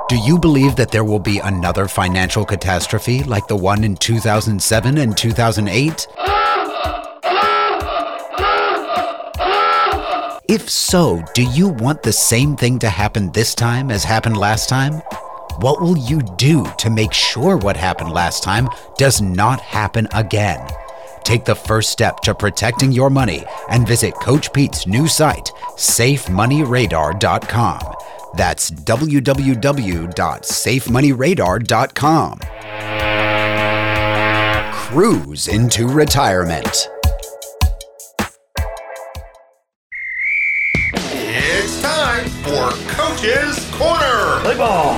Do you believe that there will be another financial catastrophe like the one in 2007 and 2008? If so, do you want the same thing to happen this time as happened last time? What will you do to make sure what happened last time does not happen again? Take the first step to protecting your money and visit Coach Pete's new site, SafeMoneyRadar.com. That's www.safemoneyradar.com. Cruise into retirement. It's time for Coach's Corner. Play ball.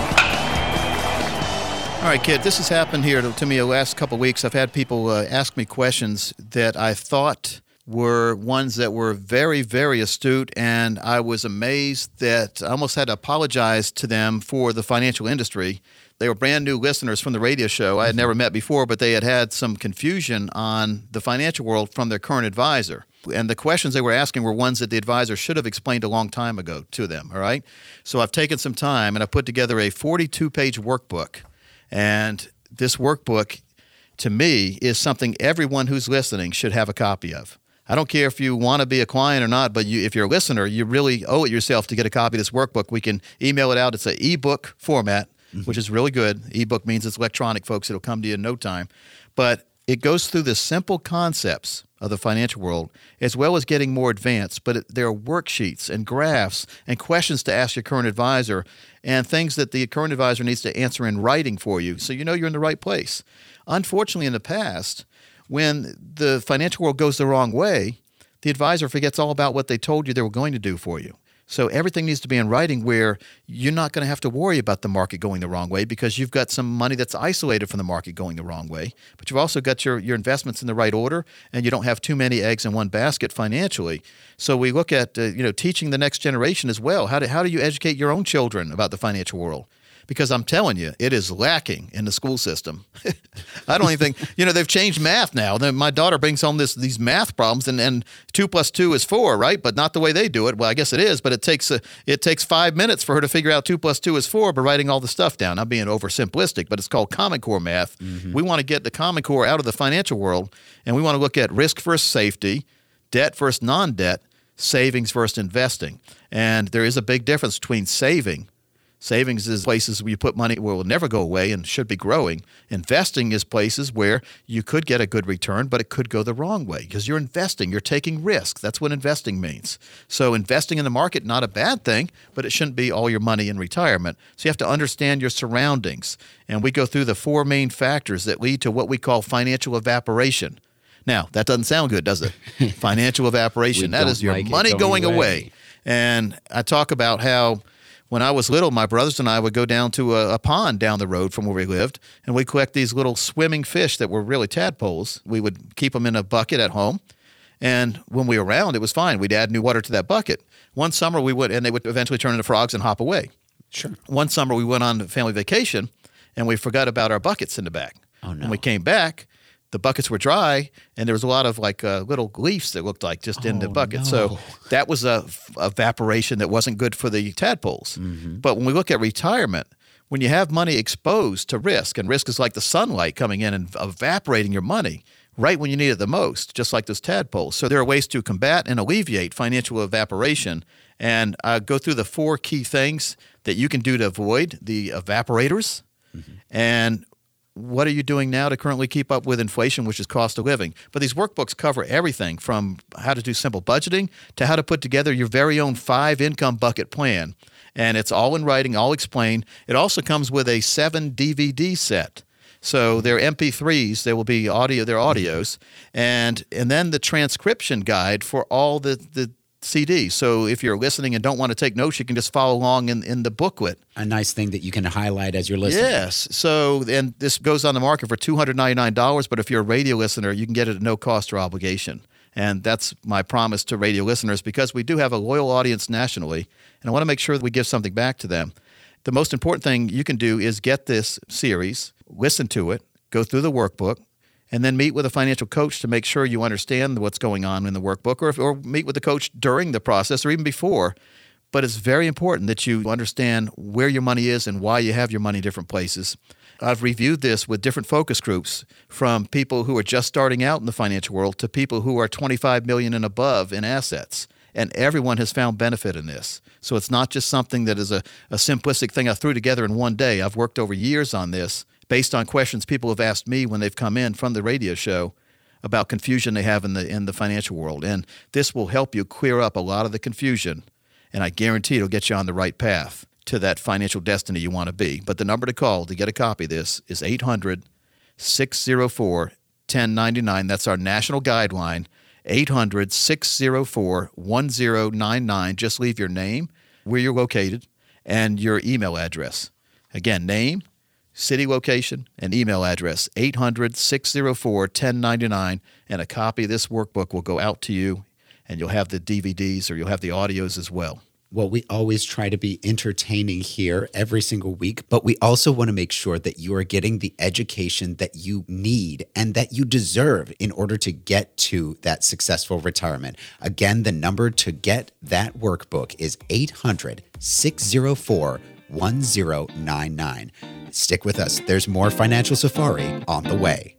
All right, kid, this has happened here to me the last couple of weeks. I've had people ask me questions that I thought were ones that were very, very astute, and I was amazed that I almost had to apologize to them for the financial industry. They were brand new listeners from the radio show I had never met before, but they had had some confusion on the financial world from their current advisor. And the questions they were asking were ones that the advisor should have explained a long time ago to them, all right? So I've taken some time, and I put together a 42-page workbook. And this workbook, to me, is something everyone who's listening should have a copy of. I don't care if you want to be a client or not, but if you're a listener, you really owe it yourself to get a copy of this workbook. We can email it out. It's an ebook format, which is really good. Ebook means it's electronic, folks. It'll come to you in no time. But it goes through the simple concepts of the financial world, as well as getting more advanced. But there are worksheets and graphs and questions to ask your current advisor and things that the current advisor needs to answer in writing for you so you know you're in the right place. Unfortunately, in the past, when the financial world goes the wrong way, the advisor forgets all about what they told you they were going to do for you. So everything needs to be in writing where you're not going to have to worry about the market going the wrong way because you've got some money that's isolated from the market going the wrong way. But you've also got your investments in the right order, and you don't have too many eggs in one basket financially. So we look at teaching the next generation as well. How do you educate your own children about the financial world? Because I'm telling you, it is lacking in the school system. I don't even think, they've changed math now. My daughter brings home these math problems, and 2 + 2 is 4, right? But not the way they do it. Well, I guess it is, but it takes 5 minutes for her to figure out 2 + 2 is 4 by writing all the stuff down. I'm being oversimplistic, but it's called Common Core math. Mm-hmm. We want to get the Common Core out of the financial world, and we want to look at risk versus safety, debt versus non-debt, savings versus investing. And there is a big difference between saving. Savings is places where you put money where it will never go away and should be growing. Investing is places where you could get a good return, but it could go the wrong way because you're investing. You're taking risk. That's what investing means. So investing in the market, not a bad thing, but it shouldn't be all your money in retirement. So you have to understand your surroundings. And we go through the 4 main factors that lead to what we call financial evaporation. Now, that doesn't sound good, does it? Financial evaporation. That is your money going away. And I talk about how when I was little, my brothers and I would go down to a pond down the road from where we lived, and we'd collect these little swimming fish that were really tadpoles. We would keep them in a bucket at home, and when we were around, it was fine. We'd add new water to that bucket. One summer we would, and they would eventually turn into frogs and hop away. Sure. One summer we went on a family vacation, and we forgot about our buckets in the back. Oh, no. When we came back, the buckets were dry, and there was a lot of little leaves that looked like just in the bucket. No. So that was a evaporation that wasn't good for the tadpoles. Mm-hmm. But when we look at retirement, when you have money exposed to risk, and risk is like the sunlight coming in and evaporating your money right when you need it the most, just like those tadpoles. So there are ways to combat and alleviate financial evaporation. And I go through the 4 key things that you can do to avoid the evaporators. Mm-hmm. And what are you doing now to currently keep up with inflation, which is cost of living? But these workbooks cover everything from how to do simple budgeting to how to put together your very own 5-income bucket plan. And it's all in writing, all explained. It also comes with a 7 DVD set. So they're MP3s, they will be audio, they're audios, and then the transcription guide for all the CDs. So if you're listening and don't want to take notes, you can just follow along in the booklet. A nice thing that you can highlight as you're listening. Yes. So, and this goes on the market for $299, but if you're a radio listener, you can get it at no cost or obligation. And that's my promise to radio listeners because we do have a loyal audience nationally, and I want to make sure that we give something back to them. The most important thing you can do is get this series, listen to it, go through the workbook, and then meet with a financial coach to make sure you understand what's going on in the workbook, or meet with the coach during the process or even before. but it's very important that you understand where your money is and why you have your money in different places. I've reviewed this with different focus groups, from people who are just starting out in the financial world to people who are 25 million and above in assets. And everyone has found benefit in this. So it's not just something that is a simplistic thing I threw together in one day. I've worked over years on this based on questions people have asked me when they've come in from the radio show about confusion they have in the financial world. And this will help you clear up a lot of the confusion, and I guarantee it'll get you on the right path to that financial destiny you want to be. But the number to call to get a copy of this is 800-604-1099. That's our national guideline, 800-604-1099. Just leave your name, where you're located, and your email address. Again, name, city location, and email address, 800-604-1099, and a copy of this workbook will go out to you, and you'll have the DVDs or you'll have the audios as well. Well, we always try to be entertaining here every single week, but we also want to make sure that you are getting the education that you need and that you deserve in order to get to that successful retirement. Again, the number to get that workbook is 800-604-1099. Stick with us. There's more Financial Safari on the way.